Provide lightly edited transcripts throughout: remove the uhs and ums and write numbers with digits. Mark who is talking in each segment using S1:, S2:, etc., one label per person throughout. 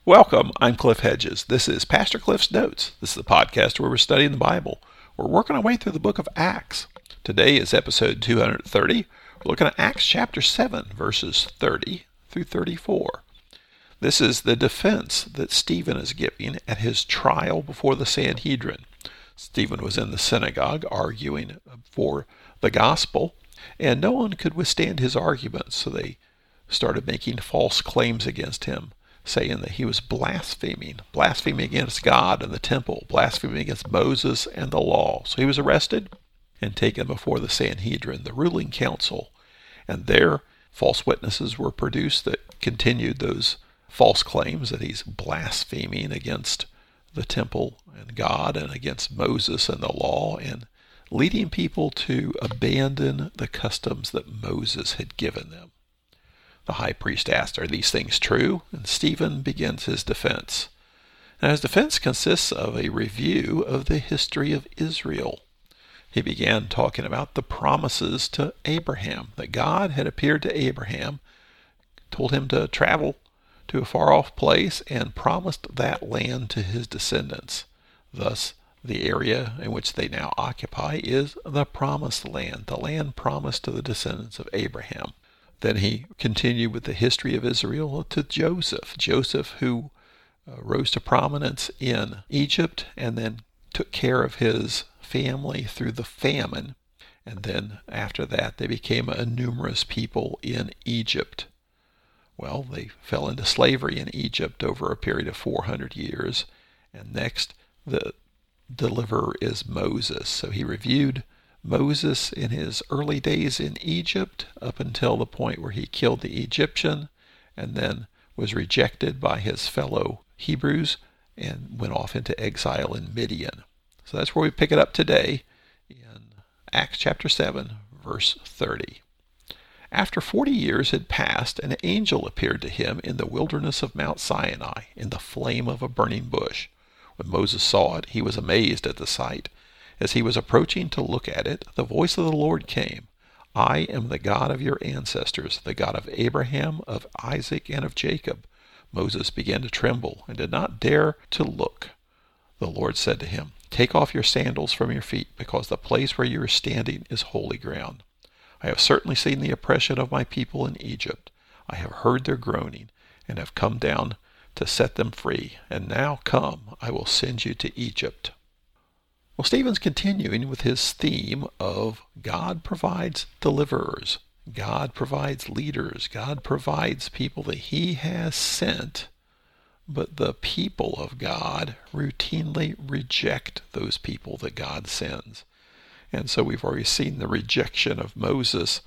S1: Welcome, I'm Cliff Hedges. This is Pastor Cliff's Notes. This is the podcast where we're studying the Bible. We're working our way through the book of Acts. Today is episode 230. We're looking at Acts chapter 7, verses 30 through 34. This is the defense that Stephen is giving at his trial before the Sanhedrin. Stephen was in the synagogue arguing for the gospel, and no one could withstand his arguments, so they started making false claims against him, saying that he was blaspheming against God and the temple, blaspheming against Moses and the law. So he was arrested and taken before the Sanhedrin, the ruling council, and there false witnesses were produced that continued those false claims that he's blaspheming against the temple and God and against Moses and the law, and leading people to abandon the customs that Moses had given them. The high priest asked, "Are these things true?" And Stephen begins his defense. Now, his defense consists of a review of the history of Israel. He began talking about the promises to Abraham, that God had appeared to Abraham, told him to travel to a far-off place, and promised that land to his descendants. Thus, the area in which they now occupy is the promised land, the land promised to the descendants of Abraham. Then he continued with the history of Israel to Joseph who rose to prominence in Egypt and then took care of his family through the famine. And then after that, they became a numerous people in Egypt. Well, they fell into slavery in Egypt over a period of 400 years. And next, the deliverer is Moses. So he reviewed Moses in his early days in Egypt up until the point where he killed the Egyptian and then was rejected by his fellow Hebrews and went off into exile in Midian. So that's where we pick it up today in Acts chapter 7, verse 30. After 40 years had passed, an angel appeared to him in the wilderness of Mount Sinai in the flame of a burning bush. When Moses saw it, he was amazed at the sight. As he was approaching to look at it, the voice of the Lord came, "I am the God of your ancestors, the God of Abraham, of Isaac, and of Jacob." Moses began to tremble and did not dare to look. The Lord said to him, "Take off your sandals from your feet, because the place where you are standing is holy ground. I have certainly seen the oppression of my people in Egypt. I have heard their groaning, and have come down to set them free. And now come, I will send you to Egypt." Well, Stephen's continuing with his theme of God provides deliverers. God provides leaders. God provides people that he has sent, but the people of God routinely reject those people that God sends. And so we've already seen the rejection of Moses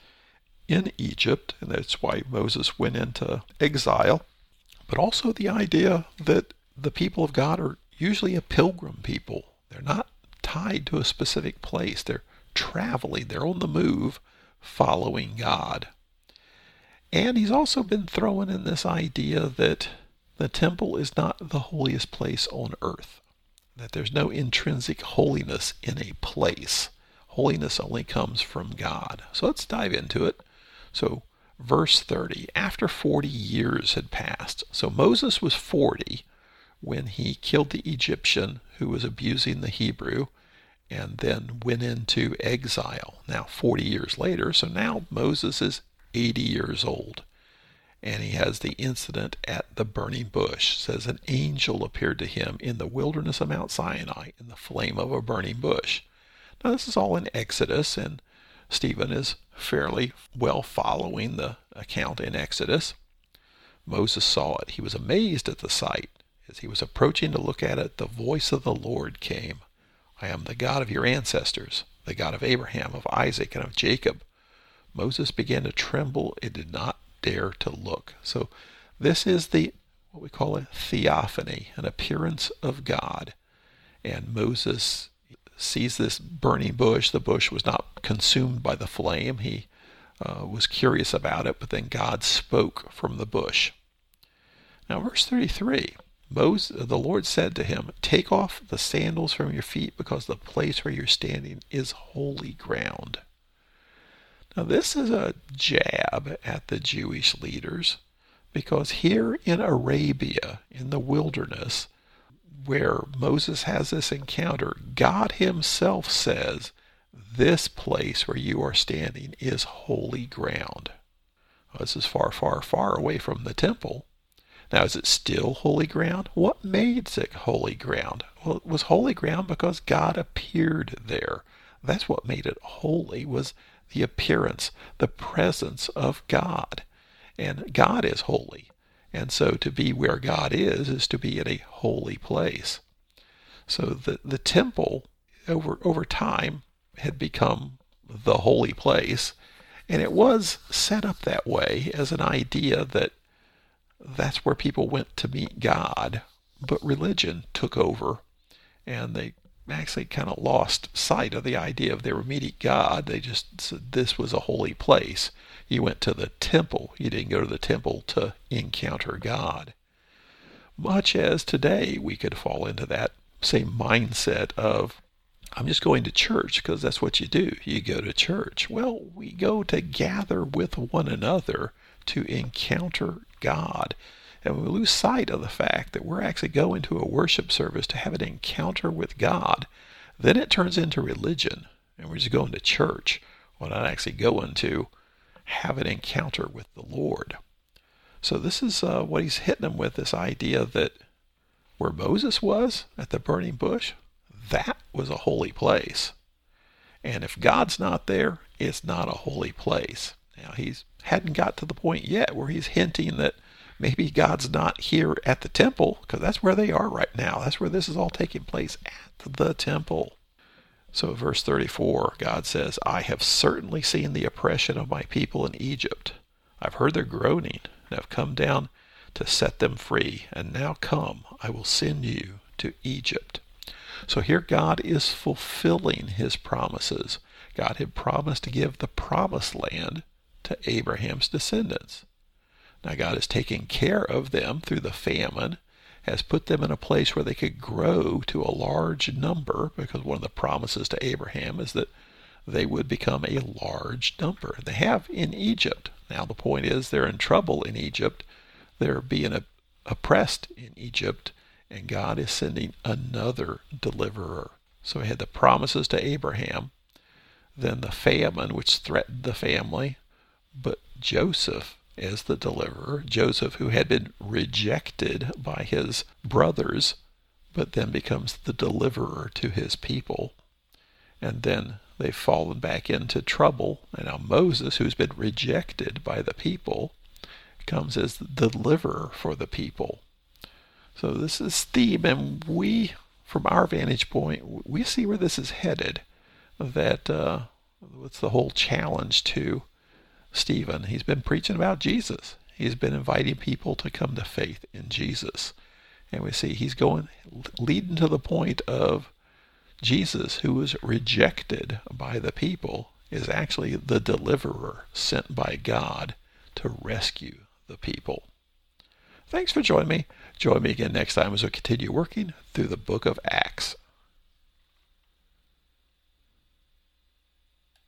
S1: in Egypt, and that's why Moses went into exile. But also the idea that the people of God are usually a pilgrim people. They're not tied to a specific place. They're traveling. They're on the move, following God. And he's also been throwing in this idea that the temple is not the holiest place on earth, that there's no intrinsic holiness in a place. Holiness only comes from God. So let's dive into it. So verse 30, after 40 years had passed. So Moses was 40 when he killed the Egyptian who was abusing the Hebrew and then went into exile. Now 40 years later, so now Moses is 80 years old. And he has the incident at the burning bush. It says an angel appeared to him in the wilderness of Mount Sinai in the flame of a burning bush. Now this is all in Exodus, and Stephen is fairly well following the account in Exodus. Moses saw it. He was amazed at the sight. As he was approaching to look at it, the voice of the Lord came. "I am the God of your ancestors, the God of Abraham, of Isaac, and of Jacob." Moses began to tremble and did not dare to look. So this is what we call a theophany, an appearance of God. And Moses sees this burning bush. The bush was not consumed by the flame. He was curious about it, but then God spoke from the bush. Now verse 33, the Lord said to him, "Take off the sandals from your feet, because the place where you're standing is holy ground." Now this is a jab at the Jewish leaders Because here in Arabia, in the wilderness, where Moses has this encounter, God himself says, this place where you are standing is holy ground. Well, this is far, far, far away from the temple. Now, is it still holy ground? What made it holy ground? Well, it was holy ground because God appeared there. That's what made it holy, was the appearance, the presence of God. And God is holy. And so to be where God is to be in a holy place. So the temple over time had become the holy place. And it was set up that way as an idea that that's where people went to meet God. But religion took over, and they actually kind of lost sight of the idea of they were meeting God. They just said this was a holy place. You went to the temple. You didn't go to the temple to encounter God. Much as today we could fall into that same mindset of, I'm just going to church because that's what you do. You go to church. Well, we go to gather with one another to encounter God. And we lose sight of the fact that we're actually going to a worship service to have an encounter with God. Then it turns into religion, and we're just going to church. We're not actually going to have an encounter with the Lord. So this is what he's hitting them with, this idea that where Moses was at the burning bush, that was a holy place. And if God's not there, it's not a holy place. Now, he's hadn't got to the point yet where he's hinting that maybe God's not here at the temple, because that's where they are right now. That's where this is all taking place, at the temple. So verse 34, God says, I have certainly seen the oppression of my people in Egypt. I've heard their groaning, and have come down to set them free. And now come, I will send you to Egypt. So here God is fulfilling his promises. God had promised to give the promised land to Abraham's descendants. Now God is taking care of them through the famine, has put them in a place where they could grow to a large number, because one of the promises to Abraham is that they would become a large number. They have in Egypt. Now the point is they're in trouble in Egypt. They're being oppressed in Egypt, and God is sending another deliverer. So he had the promises to Abraham, then the famine which threatened the family, but Joseph as the deliverer. Joseph, who had been rejected by his brothers, but then becomes the deliverer to his people. And then they've fallen back into trouble. And now Moses, who's been rejected by the people, comes as the deliverer for the people. So this is theme, and we, from our vantage point, we see where this is headed. That what's the whole challenge to Stephen? He's been preaching about Jesus. He's been inviting people to come to faith in Jesus. And we see he's leading to the point of Jesus, who was rejected by the people, is actually the deliverer sent by God to rescue the people. Thanks for joining me. Join me again next time as we continue working through the book of Acts.